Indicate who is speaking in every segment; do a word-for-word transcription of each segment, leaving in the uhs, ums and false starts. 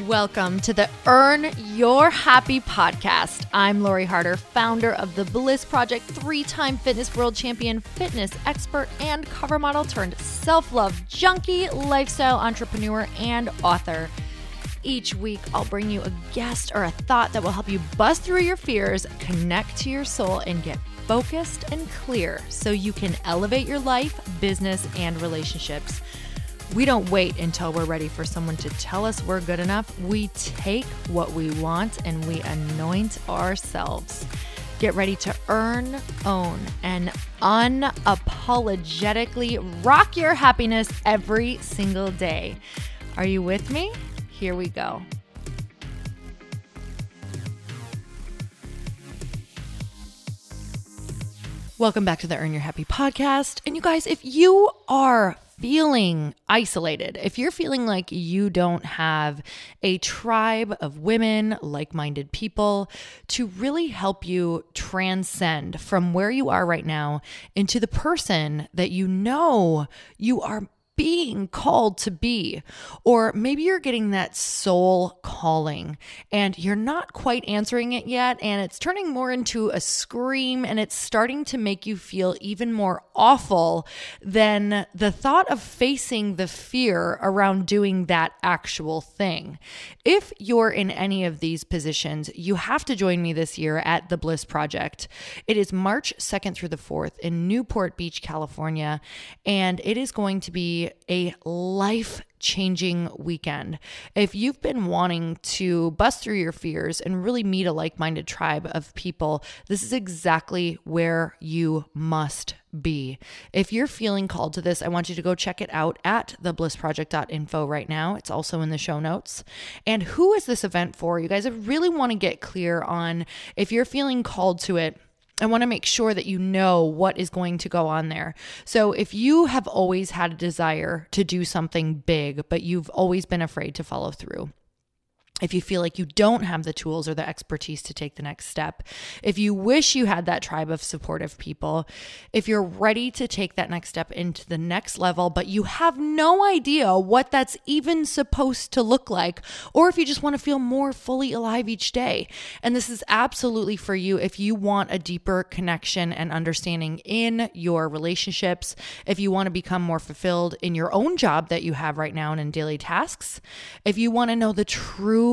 Speaker 1: Welcome to the Earn Your Happy podcast. I'm Lori Harder, founder of the Bliss Project, three-time fitness world champion, fitness expert, and cover model turned self-love junkie, lifestyle entrepreneur, and author. Each week, I'll bring you a guest or a thought that will help you bust through your fears, connect to your soul, and get focused and clear so you can elevate your life, business, and relationships. We don't wait until we're ready for someone to tell us we're good enough. We take what we want and we anoint ourselves. Get ready to earn, own, and unapologetically rock your happiness every single day. Are you with me? Here we go. Welcome back to the Earn Your Happy podcast. And you guys, if you are feeling isolated, if you're feeling like you don't have a tribe of women, like-minded people to really help you transcend from where you are right now into the person that you know you are being called to be, or maybe you're getting that soul calling and you're not quite answering it yet, and it's turning more into a scream and it's starting to make you feel even more awful than the thought of facing the fear around doing that actual thing. If you're in any of these positions, you have to join me this year at the Bliss Project. It is March second through the fourth in Newport Beach, California, and it is going to be a life-changing weekend. If you've been wanting to bust through your fears and really meet a like-minded tribe of people, this is exactly where you must be. If you're feeling called to this, I want you to go check it out at the bliss project dot info right now. It's also in the show notes. And who is this event for? You guys, I really want to get clear on if you're feeling called to it. I want to make sure that you know what is going to go on there. So if you have always had a desire to do something big, but you've always been afraid to follow through, if you feel like you don't have the tools or the expertise to take the next step, if you wish you had that tribe of supportive people, if you're ready to take that next step into the next level, but you have no idea what that's even supposed to look like, or if you just want to feel more fully alive each day. And this is absolutely for you if you want a deeper connection and understanding in your relationships, if you want to become more fulfilled in your own job that you have right now and in daily tasks, if you want to know the true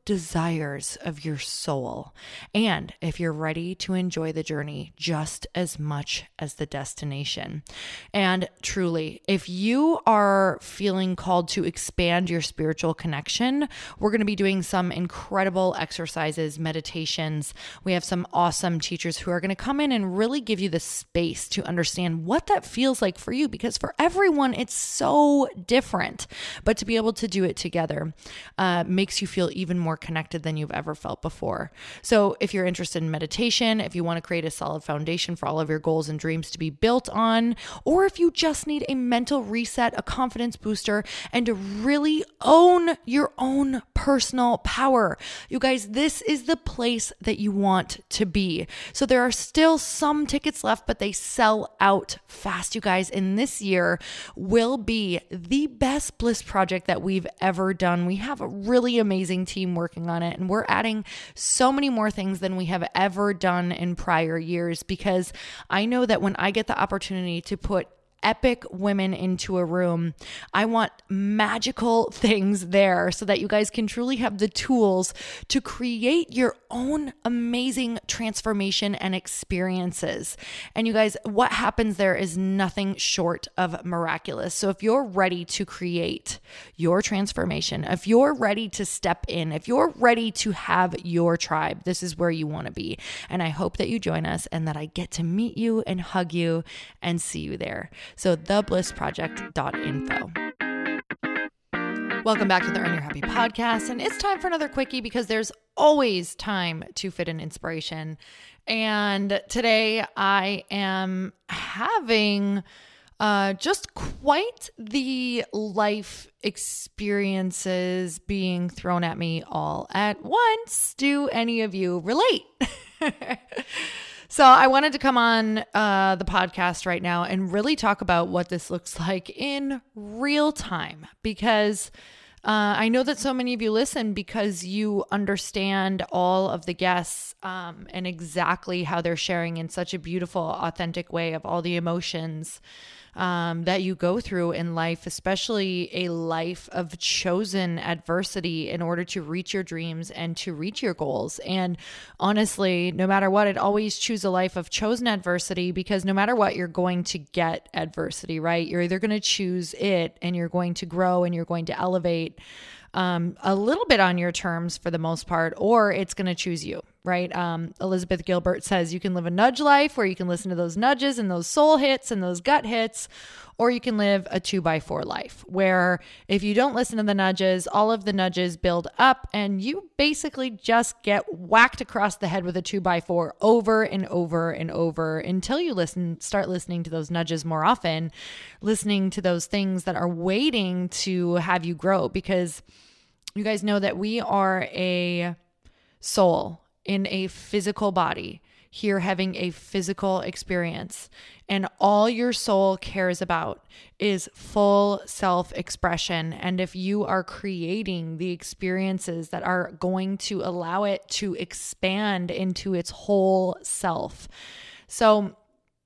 Speaker 1: desires of your soul, and if you're ready to enjoy the journey just as much as the destination. And truly, if you are feeling called to expand your spiritual connection, we're going to be doing some incredible exercises, meditations. We have some awesome teachers who are going to come in and really give you the space to understand what that feels like for you, because for everyone, it's so different. But to be able to do it together uh, makes you feel even more connected than you've ever felt before. So if you're interested in meditation, if you want to create a solid foundation for all of your goals and dreams to be built on, or if you just need a mental reset, a confidence booster, and to really own your own personal power, you guys, this is the place that you want to be. So there are still some tickets left, but they sell out fast, you guys. And this year will be the best Bliss Project that we've ever done. We have a really amazing team working on it, and we're adding so many more things than we have ever done in prior years, because I know that when I get the opportunity to put epic women into a room, I want magical things there so that you guys can truly have the tools to create your own amazing transformation and experiences. And you guys, what happens there is nothing short of miraculous. So if you're ready to create your transformation, if you're ready to step in, if you're ready to have your tribe, this is where you want to be. And I hope that you join us and that I get to meet you and hug you and see you there. So the bliss project dot info. Welcome back to the Earn Your Happy podcast. And it's time for another quickie, because there's always time to fit in inspiration. And today I am having uh, just quite the life experiences being thrown at me all at once. Do any of you relate? So I wanted to come on uh, the podcast right now and really talk about what this looks like in real time, because Uh, I know that so many of you listen because you understand all of the guests um, and exactly how they're sharing in such a beautiful, authentic way of all the emotions um, that you go through in life, especially a life of chosen adversity in order to reach your dreams and to reach your goals. And honestly, no matter what, I'd always choose a life of chosen adversity, because no matter what, you're going to get adversity, right? You're either going to choose it and you're going to grow and you're going to elevate Um, a little bit on your terms for the most part, or it's going to choose you, right? Um, Elizabeth Gilbert says you can live a nudge life where you can listen to those nudges and those soul hits and those gut hits, or you can live a two by four life where if you don't listen to the nudges, all of the nudges build up and you basically just get whacked across the head with a two by four over and over and over until you listen, start listening to those nudges more often, listening to those things that are waiting to have you grow. Because you guys know that we are a soul in a physical body here having a physical experience. And all your soul cares about is full self-expression. And if you are creating the experiences that are going to allow it to expand into its whole self. So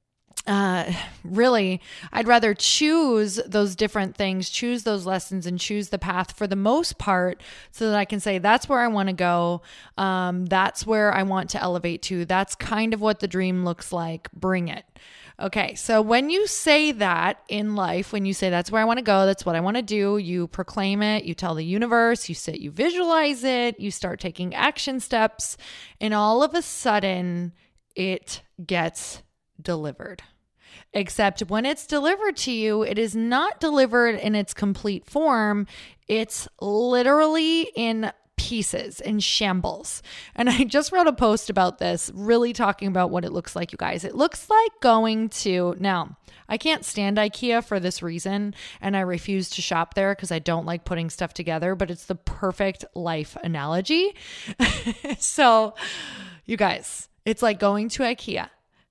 Speaker 1: Uh, really, I'd rather choose those different things, choose those lessons, and choose the path for the most part so that I can say, that's where I want to go. Um, that's where I want to elevate to. That's kind of what the dream looks like. Bring it. Okay. So when you say that in life, when you say that's where I want to go, that's what I want to do, you proclaim it, you tell the universe, you sit, you visualize it, you start taking action steps, and all of a sudden it gets delivered. Except when it's delivered to you, it is not delivered in its complete form. It's literally in pieces, in shambles. And I just wrote a post about this, really talking about what it looks like, you guys. It looks like going to, now, I can't stand IKEA for this reason, and I refuse to shop there because I don't like putting stuff together, but it's the perfect life analogy. So, you guys, it's like going to IKEA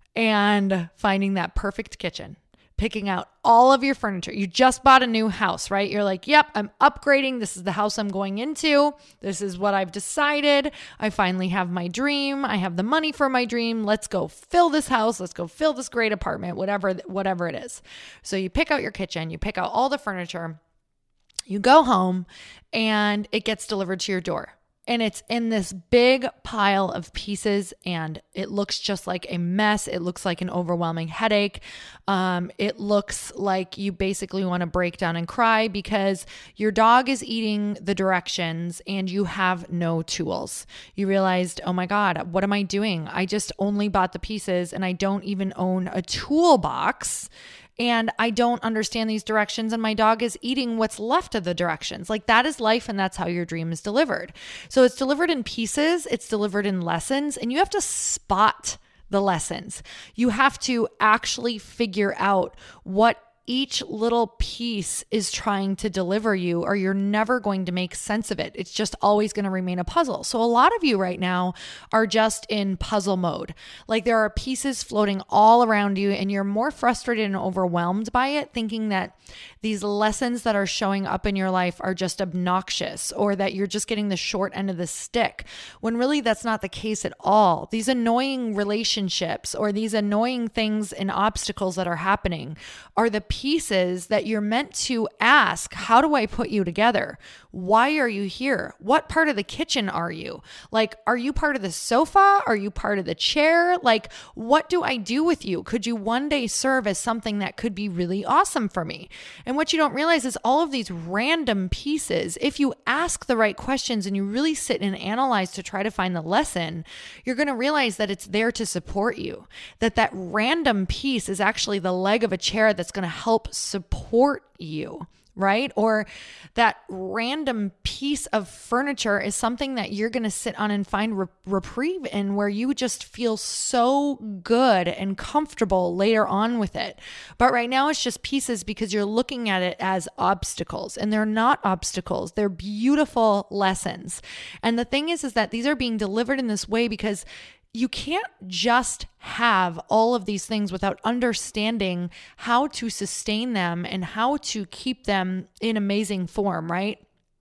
Speaker 1: and finding that perfect kitchen, picking out all of your furniture. You just bought a new house, right? You're like, yep, I'm upgrading. This is the house I'm going into. This is what I've decided. I finally have my dream. I have the money for my dream. Let's go fill this house. Let's go fill this great apartment, whatever, whatever it is. So you pick out your kitchen, you pick out all the furniture, you go home, and it gets delivered to your door. And it's in this big pile of pieces, and it looks just like a mess. It looks like an overwhelming headache. Um, it looks like you basically want to break down and cry because your dog is eating the directions and you have no tools. You realized, oh my God, what am I doing? I just only bought the pieces and I don't even own a toolbox. And I don't understand these directions, and my dog is eating what's left of the directions. Like, that is life, and that's how your dream is delivered. So it's delivered in pieces, it's delivered in lessons, and you have to spot the lessons. You have to actually figure out what each little piece is trying to deliver you, or you're never going to make sense of it. It's just always going to remain a puzzle. So a lot of you right now are just in puzzle mode. Like, there are pieces floating all around you and you're more frustrated and overwhelmed by it, thinking that these lessons that are showing up in your life are just obnoxious, or that you're just getting the short end of the stick, when really that's not the case at all. These annoying relationships or these annoying things and obstacles that are happening are the pieces that you're meant to ask, how do I put you together? Why are you here? What part of the kitchen are you? Like, are you part of the sofa? Are you part of the chair? Like, what do I do with you? Could you one day serve as something that could be really awesome for me? And what you don't realize is all of these random pieces, if you ask the right questions and you really sit and analyze to try to find the lesson, you're going to realize that it's there to support you, that that random piece is actually the leg of a chair that's going to help support you, right? Or that random piece of furniture is something that you're going to sit on and find re- reprieve in, where you just feel so good and comfortable later on with it. But right now it's just pieces because you're looking at it as obstacles, and they're not obstacles. They're beautiful lessons. And the thing is, is that these are being delivered in this way because you can't just have all of these things without understanding how to sustain them and how to keep them in amazing form, right?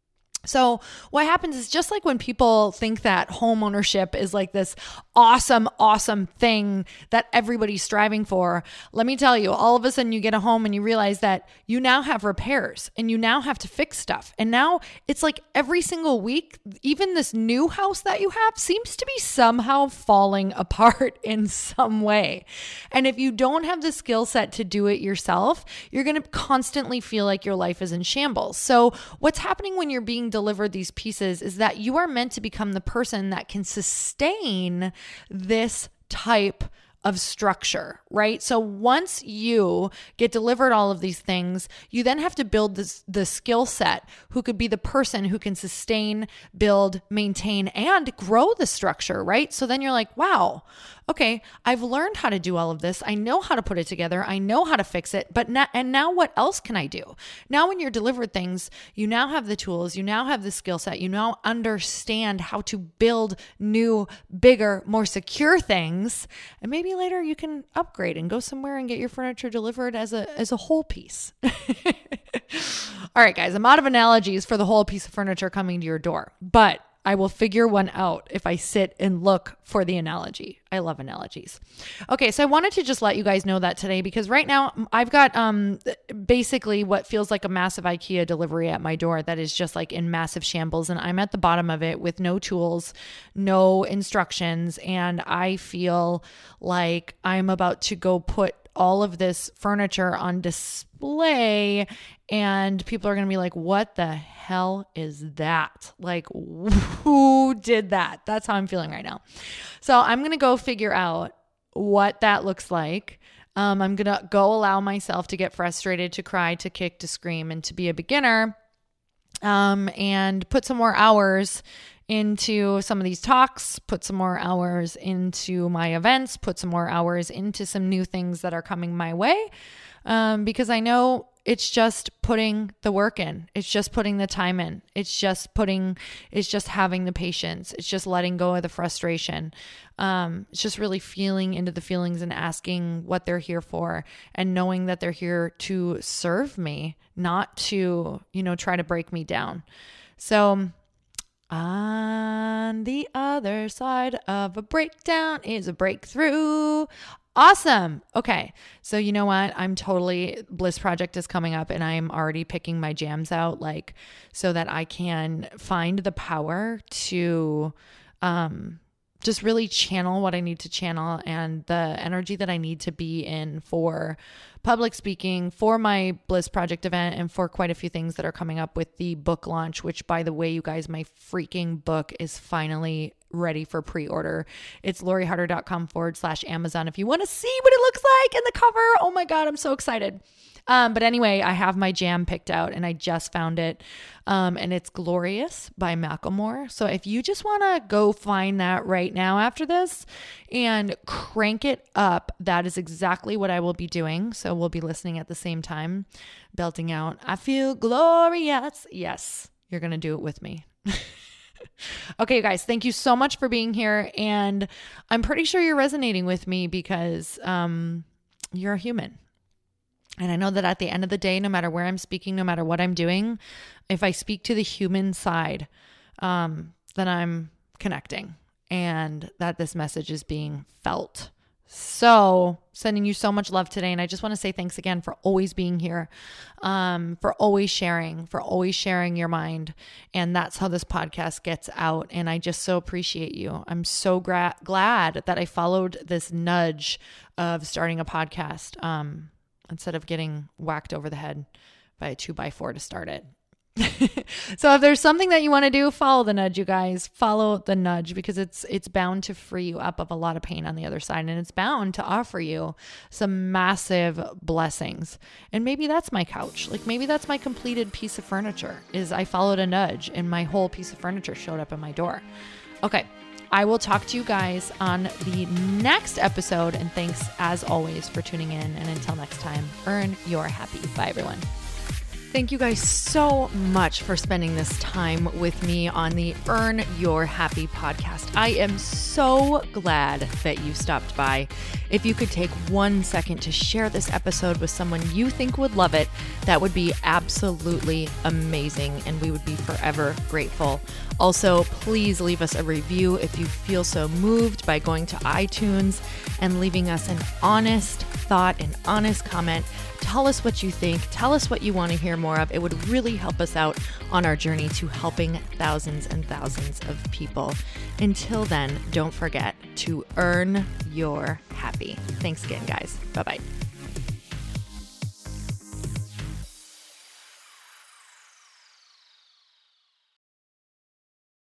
Speaker 1: So what happens is, just like when people think that home ownership is like this awesome, awesome thing that everybody's striving for, let me tell you, all of a sudden you get a home and you realize that you now have repairs and you now have to fix stuff. And now it's like every single week, even this new house that you have seems to be somehow falling apart in some way. And if you don't have the skill set to do it yourself, you're going to constantly feel like your life is in shambles. So what's happening when you're being delivered these pieces is that you are meant to become the person that can sustain this type of structure, right? So once you get delivered all of these things, you then have to build this, the skill set who could be the person who can sustain, build, maintain, and grow the structure, right? So then you're like, wow, okay, I've learned how to do all of this. I know how to put it together. I know how to fix it, but now, and now what else can I do? Now, when you're delivered things, you now have the tools, you now have the skill set, you now understand how to build new, bigger, more secure things. And maybe later you can upgrade and go somewhere and get your furniture delivered as a, as a whole piece. All right, guys, I'm out of analogies for the whole piece of furniture coming to your door, but I will figure one out if I sit and look for the analogy. I love analogies. Okay, so I wanted to just let you guys know that today, because right now I've got um basically what feels like a massive IKEA delivery at my door that is just like in massive shambles, and I'm at the bottom of it with no tools, no instructions, and I feel like I'm about to go put all of this furniture on display, and people are going to be like, what the hell is that? Like, who did that? That's how I'm feeling right now. So I'm going to go figure out what that looks like. Um, I'm going to go allow myself to get frustrated, to cry, to kick, to scream, and to be a beginner, um, and put some more hours into some of these talks, put some more hours into my events, put some more hours into some new things that are coming my way. Um, because I know it's just putting the work in. It's just putting the time in. It's just putting, it's just having the patience. It's just letting go of the frustration. Um, it's just really feeling into the feelings and asking what they're here for, and knowing that they're here to serve me, not to, you know, try to break me down. So on the other side of a breakdown is a breakthrough. Awesome. Okay. So you know what? I'm totally, Bliss Project is coming up, and I'm already picking my jams out, like, so that I can find the power to, um, just really channel what I need to channel, and the energy that I need to be in for public speaking, for my Bliss Project event, and for quite a few things that are coming up with the book launch, which, by the way, you guys, my freaking book is finally ready for pre-order. It's loriharder.com forward slash Amazon. If you want to see what it looks like in the cover, oh my God, I'm so excited. Um, but anyway, I have my jam picked out, and I just found it. Um, and it's Glorious by Macklemore. So if you just want to go find that right now after this and crank it up, that is exactly what I will be doing. So we'll be listening at the same time, belting out, I feel glorious. Yes, you're going to do it with me. Okay, guys, thank you so much for being here. And I'm pretty sure you're resonating with me because um, you're a human. And I know that at the end of the day, no matter where I'm speaking, no matter what I'm doing, if I speak to the human side, um, then I'm connecting, and that this message is being felt. So sending you so much love today. And I just want to say thanks again for always being here, um, for always sharing, for always sharing your mind. And that's how this podcast gets out. And I just so appreciate you. I'm so gra- glad that I followed this nudge of starting a podcast, um, instead of getting whacked over the head by a two by four to start it. So if there's something that you want to do, follow the nudge, you guys. Follow the nudge, because it's it's bound to free you up of a lot of pain on the other side, and it's bound to offer you some massive blessings. And maybe that's my couch. Like, maybe that's my completed piece of furniture, is I followed a nudge and my whole piece of furniture showed up at my door. Okay. I will talk to you guys on the next episode, and thanks as always for tuning in. And until next time, earn your happy. Bye, everyone. Thank you guys so much for spending this time with me on the Earn Your Happy podcast. I am so glad that you stopped by. If you could take one second to share this episode with someone you think would love it, that would be absolutely amazing, and we would be forever grateful. Also, please leave us a review if you feel so moved by going to iTunes and leaving us an honest thought, an honest comment. Tell us what you think. Tell us what you want to hear more of. It would really help us out on our journey to helping thousands and thousands of people. Until then, don't forget to earn your happy. Thanks again, guys. Bye-bye.